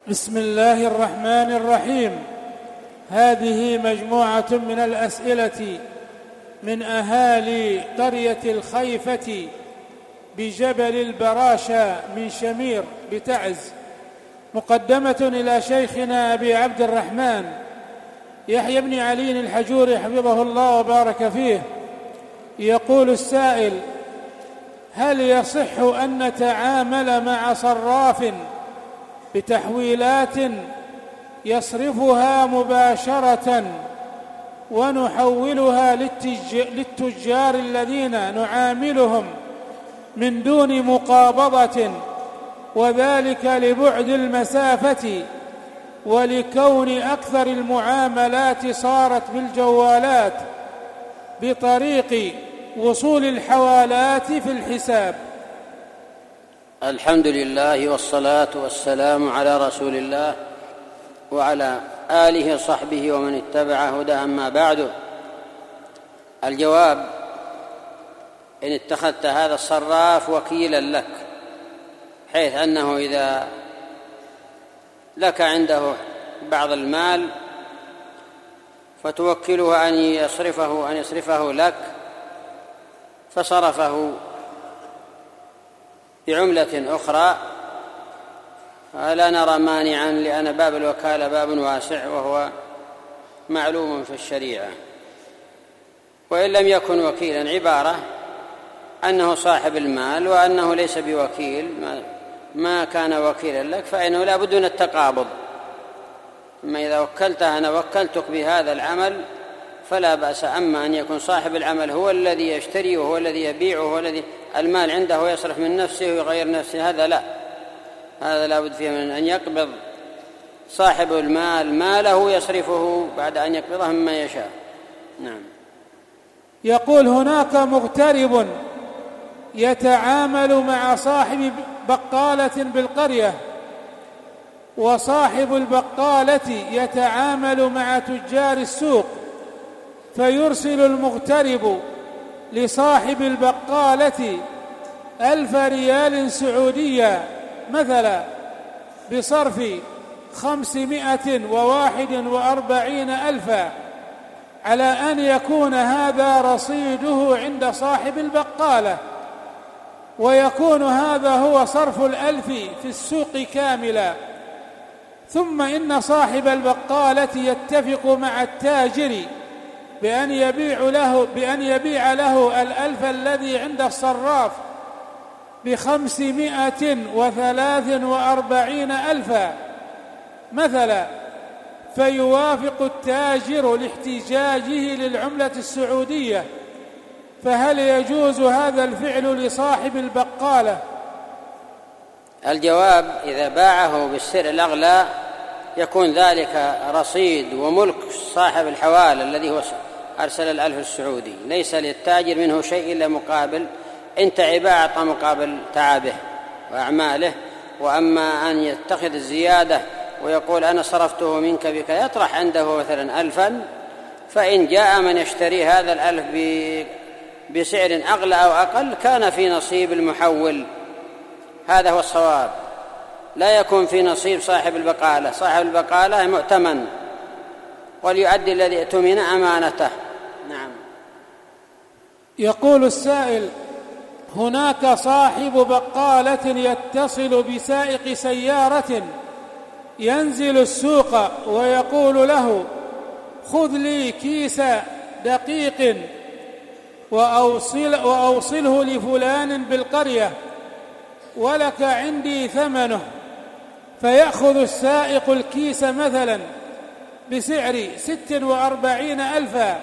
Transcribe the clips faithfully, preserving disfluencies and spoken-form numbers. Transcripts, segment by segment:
بسم الله الرحمن الرحيم. هذه مجموعة من الأسئلة من أهالي قرية الخيفة بجبل البراشة من شمير بتعز، مقدمة إلى شيخنا أبي عبد الرحمن يحيى بن علي الحجوري حفظه الله وبارك فيه. يقول السائل: هل يصح أن نتعامل مع صراف بتحويلات يصرفها مباشرة ونحولها للتجار الذين نعاملهم من دون مقابضة، وذلك لبعد المسافة ولكون أكثر المعاملات صارت بالجوالات بطريق وصول الحوالات في الحساب؟ الحمد لله والصلاة والسلام على رسول الله وعلى آله وصحبه ومن اتبع هداه، أما بعد. الجواب: إن اتخذت هذا الصراف وكيلا لك، حيث أنه إذا لك عنده بعض المال فتوكله أن يصرفه أن يصرفه لك، فصرفه بعملة أخرى، فلا نرى مانعا، لأن باب الوكالة باب واسع وهو معلوم في الشريعة. وإن لم يكن وكيلا، عبارة أنه صاحب المال وأنه ليس بوكيل، ما كان وكيلا لك فإنه لا بد من التقابض. أما إذا وكلته أنا وكلتك بهذا العمل فلا بأس. أما أن يكون صاحب العمل هو الذي يشتري وهو الذي يبيع وهو الذي المال عنده ويصرف من نفسه ويغير نفسه، هذا لا، هذا لا بد فيه من أن يقبض صاحب المال ماله يصرفه بعد أن يقبضه مما يشاء. نعم. يقول: هناك مغترب يتعامل مع صاحب بقالة بالقرية، وصاحب البقالة يتعامل مع تجار السوق، فيرسل المغترب لصاحب البقالة ألف ريال سعودية مثلا بصرف خمسمائة وواحد وأربعين ألفا، على أن يكون هذا رصيده عند صاحب البقالة، ويكون هذا هو صرف الألف في السوق كاملا. ثم إن صاحب البقالة يتفق مع التاجر بأن يبيع له بأن يبيع له الألف الذي عند الصراف بخمسمائة وثلاث وأربعين ألفا مثلا، فيوافق التاجر لاحتجاجه للعملة السعودية، فهل يجوز هذا الفعل لصاحب البقالة؟ الجواب: إذا باعه بالسعر الأغلى يكون ذلك رصيد وملك صاحب الحوالة الذي هو أرسل الألف السعودي، ليس للتاجر منه شيء إلا مقابل إن تعب أعطى مقابل تعبه وأعماله. وأما أن يتخذ الزيادة ويقول أنا صرفته منك بك، يطرح عنده مثلا ألفا، فإن جاء من يشتري هذا الألف بسعر أغلى أو أقل كان في نصيب المحول. هذا هو الصواب، لا يكون في نصيب صاحب البقالة. صاحب البقالة مؤتمن وليؤدي الذي اؤتمن أمانته. نعم. يقول السائل: هناك صاحب بقالة يتصل بسائق سيارة ينزل السوق ويقول له: خذ لي كيس دقيق وأوصل وأوصله لفلان بالقرية ولك عندي ثمنه، فيأخذ السائق الكيس مثلا بسعر ست وأربعين ألفا،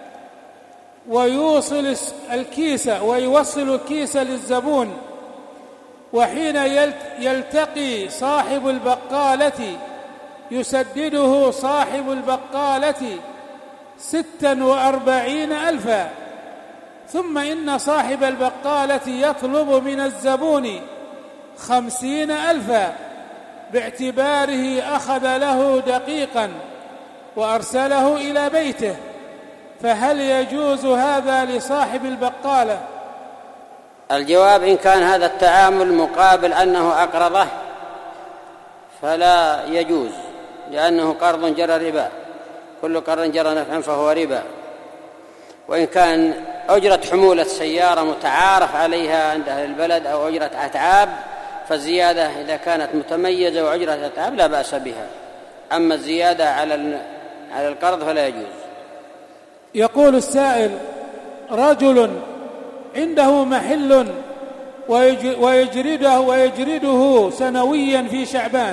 ويوصل الكيس ويوصل الكيس للزبون، وحين يلتقي صاحب البقالة يسدده صاحب البقالة ستا وأربعين ألفا، ثم إن صاحب البقالة يطلب من الزبون خمسين ألفا باعتباره أخذ له دقيقا وأرسله إلى بيته، فهل يجوز هذا لصاحب البقالة؟ الجواب: إن كان هذا التعامل مقابل أنه أقرضه فلا يجوز، لأنه قرض جرى ربا، كل قرض جرى نفعا فهو ربا. وإن كان أجرة حمولة سيارة متعارف عليها عند أهل البلد أو أجرة أتعاب، فالزيادة إذا كانت متميزة وأجرة أتعاب لا بأس بها، أما الزيادة على على القرض فلا يجوز. يقول السائل: رجل عنده محل ويجرده, ويجرده سنويا في شعبان،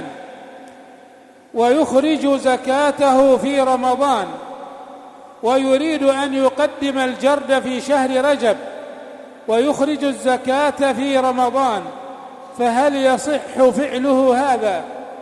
ويخرج زكاته في رمضان، ويريد أن يقدم الجرد في شهر رجب ويخرج الزكاة في رمضان، فهل يصح فعله هذا؟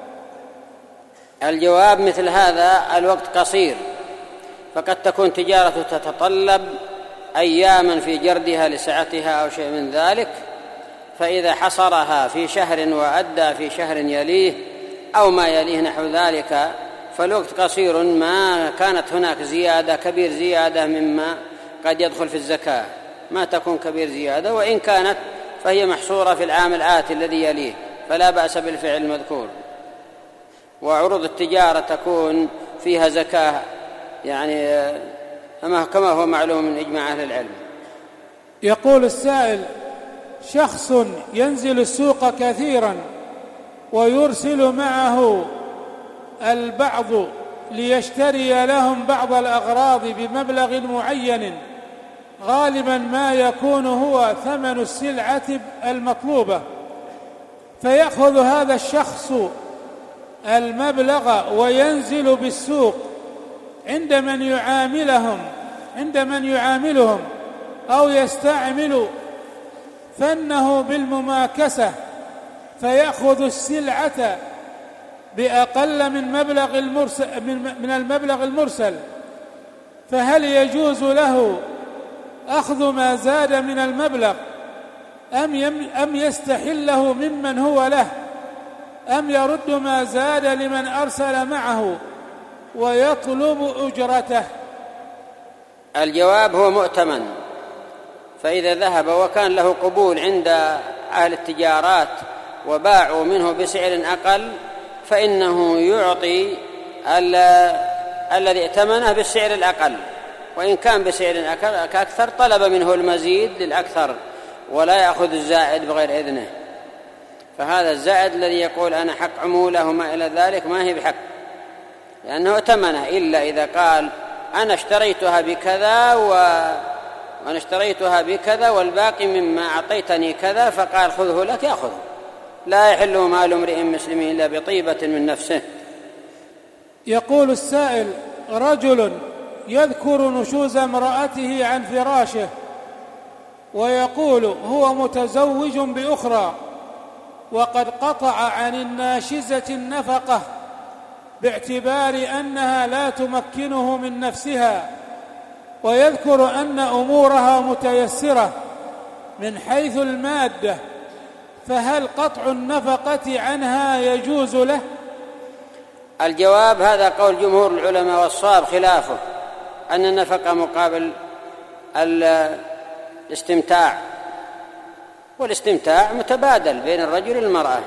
الجواب: مثل هذا الوقت قصير، فقد تكون تجارة تتطلب أياما في جردها لسعتها أو شيء من ذلك، فإذا حصرها في شهر وأدى في شهر يليه أو ما يليه نحو ذلك فالوقت قصير، ما كانت هناك زيادة كبير زيادة مما قد يدخل في الزكاة، ما تكون كبير زيادة، وإن كانت فهي محصورة في العام الآتي الذي يليه، فلا بأس بالفعل المذكور. وعروض التجارة تكون فيها زكاة يعني كما هو معلوم من إجماع أهل العلم. يقول السائل: شخص ينزل السوق كثيرا ويرسل معه البعض ليشتري لهم بعض الأغراض بمبلغ معين، غالبا ما يكون هو ثمن السلعة المطلوبة، فيأخذ هذا الشخص المبلغ وينزل بالسوق عند من يعاملهم عند من يعاملهم أو يستعمل فنه بالمماكسة، فيأخذ السلعة بأقل من مبلغ المرسل من المبلغ المرسل، فهل يجوز له أخذ ما زاد من المبلغ أم أم يستحله ممن هو له، أم يرد ما زاد لمن أرسل معه ويطلب أجرته؟ الجواب: هو مؤتمن، فإذا ذهب وكان له قبول عند أهل التجارات وباعوا منه بسعر أقل فإنه يعطي الذي ائتمنه بالسعر الأقل، وإن كان بسعر أكثر طلب منه المزيد للأكثر ولا يأخذ الزائد بغير إذنه. فهذا الزائد الذي يقول أنا حق عموله وما إلى ذلك ما هي بحق، لأنه ائتمنه، إلا إذا قال أنا اشتريتها بكذا و... وأنا اشتريتها بكذا والباقي مما أعطيتني كذا، فقال خذه لك يأخذه، لا يحل مال امرئ مسلم إلا بطيبة من نفسه. يقول السائل: رجل يذكر نشوز امرأته عن فراشه ويقول هو متزوج بأخرى، وقد قطع عن الناشزة النفقة باعتبار أنها لا تمكنه من نفسها، ويذكر أن أمورها متيسرة من حيث المادة، فهل قطع النفقة عنها يجوز له؟ الجواب: هذا قول جمهور العلماء، والصواب خلافه، أن النفقة مقابل الاستمتاع، والاستمتاع متبادل بين الرجل والمرأة.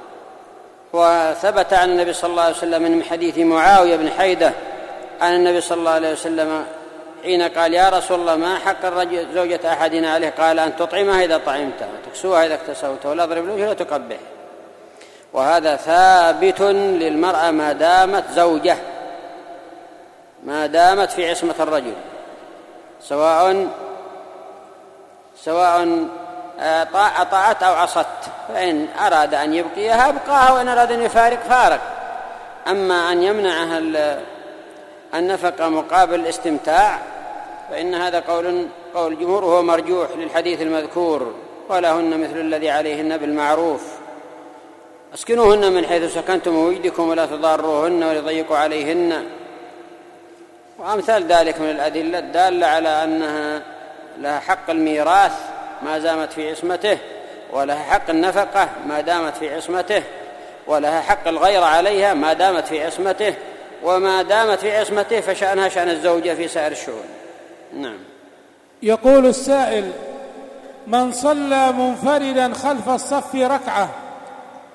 وثبت عن النبي صلى الله عليه وسلم من حديث معاوية بن حيدة عن النبي صلى الله عليه وسلم حين قال يا رسول الله ما حق الرجل زوجة أحدنا عليه؟ قال أن تطعمها إذا طعمتها وتكسوها إذا اكتسوتها ولا تضرب الوجه ولا تقبح. وهذا ثابت للمرأة ما دامت زوجة، ما دامت في عصمة الرجل، سواء سواء أطاعت أو عصت، فإن أراد أن يبقيها أبقاها، وإن أراد أن يفارق فارق. أما أن يمنعها النفقة مقابل الاستمتاع فإن هذا قول قول الجمهور، وهو مرجوح للحديث المذكور: ولهن مثل الذي عليهن بالمعروف، اسكنوهن من حيث سكنتم من وجدكم ولا تضاروهن وليضيقوا عليهن، وأمثال ذلك من الأدلة الدالة على أنها لها حق الميراث ما دامت في عصمته، ولها حق النفقة ما دامت في عصمته، ولها حق الغير عليها ما دامت في عصمته، وما دامت في عصمته فشأنها شأن الزوجة في سائر الشؤون. نعم. يقول السائل: من صلى منفردا خلف الصف ركعة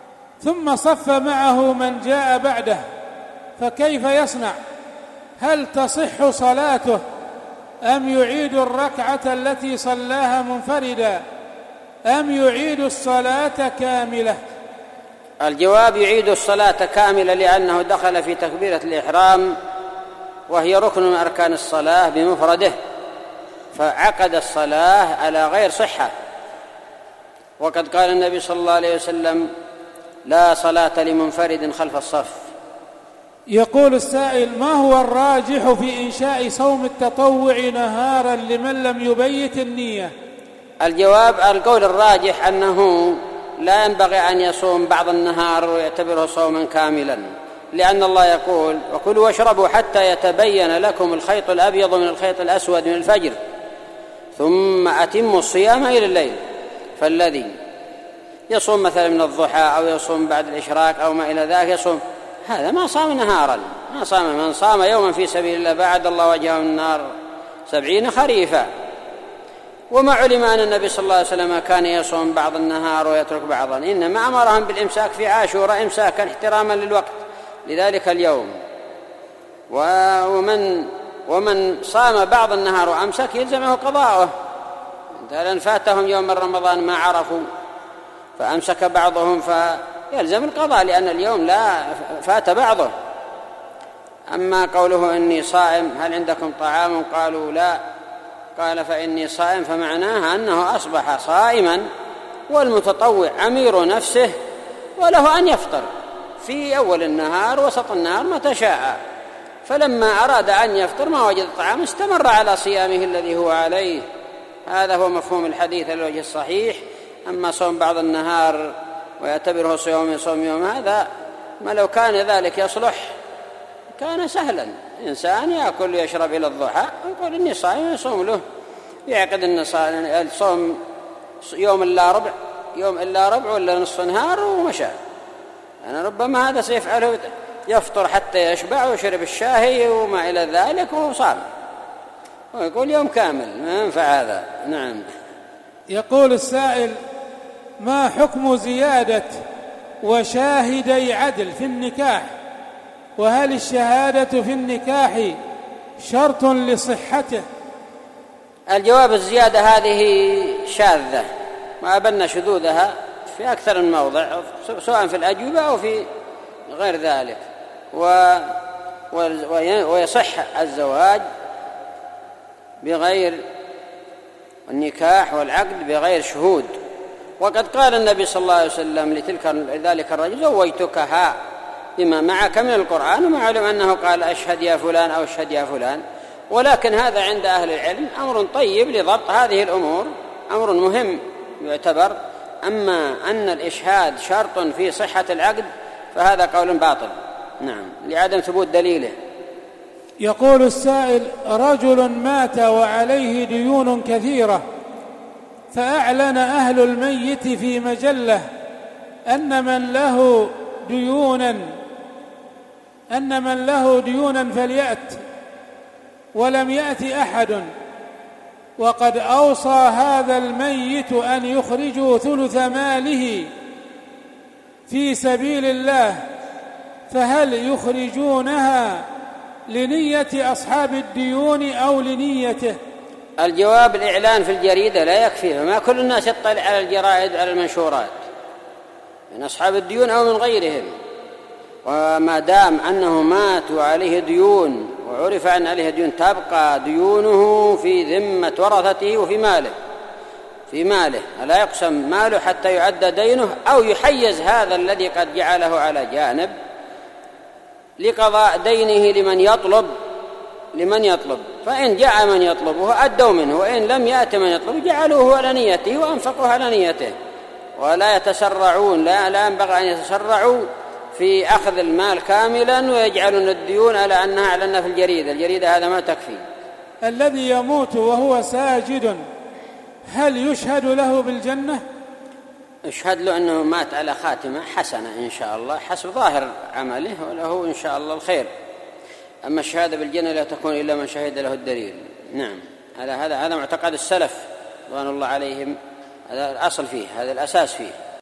ثم صف معه من جاء بعده، فكيف يصنع؟ هل تصح صلاته أم يعيد الركعة التي صلاها منفردا أم يعيد الصلاة كاملة؟ الجواب: يعيد الصلاة كاملة، لأنه دخل في تكبيرة الإحرام وهي ركن من أركان الصلاة بمفرده، فعقد الصلاة على غير صحة. وقد قال النبي صلى الله عليه وسلم: لا صلاة لمنفرد خلف الصف. يقول السائل: ما هو الراجح في إنشاء صوم التطوع نهارا لمن لم يبيت النية؟ الجواب: القول الراجح أنه لا ينبغي أن يصوم بعض النهار ويعتبره صوما كاملا، لأن الله يقول: وكلوا واشربوا حتى يتبين لكم الخيط الأبيض من الخيط الأسود من الفجر ثم أتموا الصيام إلى الليل. فالذي يصوم مثلا من الضحى أو يصوم بعد الإشراق أو ما إلى ذلك يصوم، هذا ما صام نهارا، ما صام. من صام يوما في سبيل الله بعد الله وجهه من النار سبعين خريفا. وما علم أن النبي صلى الله عليه وسلم كان يصوم بعض النهار ويترك بعضا، إنما أمرهم بالإمساك في عاشوراء إمساكا احتراما للوقت لذلك اليوم. ومن ومن صام بعض النهار وأمسك يلزمه قضاؤه، لأن فاتهم يوم رمضان ما عرفوا فأمسك بعضهم فيلزم القضاء، لأن اليوم لا فات بعضه. أما قوله إني صائم هل عندكم طعام؟ قالوا لا، قال فإني صائم، فمعناها أنه أصبح صائما، والمتطوع أمير نفسه وله أن يفطر في أول النهار وسط النهار متى شاء. فلما أراد أن يفطر ما وجد الطعام استمر على صيامه الذي هو عليه. هذا هو مفهوم الحديث على الوجه الصحيح. أما صوم بعض النهار ويعتبره صوم يصوم يوم، هذا ما لو كان ذلك يصلح كان سهلا. إنسان يأكل ويشرب إلى الضحى ويقول إني صائم، يصوم له، يعقد الصوم يوم إلا ربع، يوم إلا ربع ولا نصف نهار ومشى. أنا ربما هذا سيفعله، يفطر حتى يشبع ويشرب الشاهي وما إلى ذلك وهو صام، ويقول يوم كامل، ما ينفع هذا. نعم. يقول السائل: ما حكم زيادة وشاهدي عدل في النكاح؟ وهل الشهادة في النكاح شرط لصحته؟ الجواب: الزيادة هذه شاذة، ما أبنى شذوذها في أكثر من موضع، سواء في الأجوبة أو في غير ذلك. و... ويصح الزواج بغير النكاح والعقد بغير شهود. وقد قال النبي صلى الله عليه وسلم لتلك ذلك الرجل: زوجتكها بما معك من القرآن. وما علم أنه قال أشهد يا فلان أو أشهد يا فلان، ولكن هذا عند أهل العلم أمر طيب لضبط هذه الأمور، أمر مهم يعتبر. أما أن الإشهاد شرط في صحة العقد فهذا قول باطل، نعم، لعدم ثبوت دليله. يقول السائل: رجل مات وعليه ديون كثيرة، فأعلن أهل الميت في مجلة أن من له ديونا أن من له ديونا فليأت، ولم يأت أحد، وقد أوصى هذا الميت أن يخرجوا ثلث ماله في سبيل الله، فهل يخرجونها لنية أصحاب الديون أو لنيته؟ الجواب: الإعلان في الجريدة لا يكفي، فما كل الناس يطلع على الجرائد على المنشورات من أصحاب الديون أو من غيرهم. وما دام أنه مات وعليه ديون وعرف أن عليه ديون، تبقى ديونه في ذمة ورثته وفي ماله في ماله لا يقسم ماله حتى يعد دينه، أو يحيز هذا الذي قد جعله على جانب لقضاء دينه لمن يطلب لمن يطلب فإن جاء من يطلبه أدوا منه، وإن لم يأت من يطلب جعلوه على نيته وأنفقوه على نيته. ولا يتسرعون، لا, لا ينبغي أن يتسرعوا في أخذ المال كاملا ويجعلون الديون على أنها أعلنها في الجريدة. الجريدة هذا ما تكفي. الذي يموت وهو ساجد هل يشهد له بالجنة؟ يشهد له أنه مات على خاتمة حسنة إن شاء الله حسب ظاهر عمله، وله إن شاء الله الخير. أما الشهادة بالجنة لا تكون إلا من شهد له الدليل. نعم، هذا هذا هذا معتقد السلف رضوان الله عليهم، هذا الأصل فيه، هذا الأساس فيه.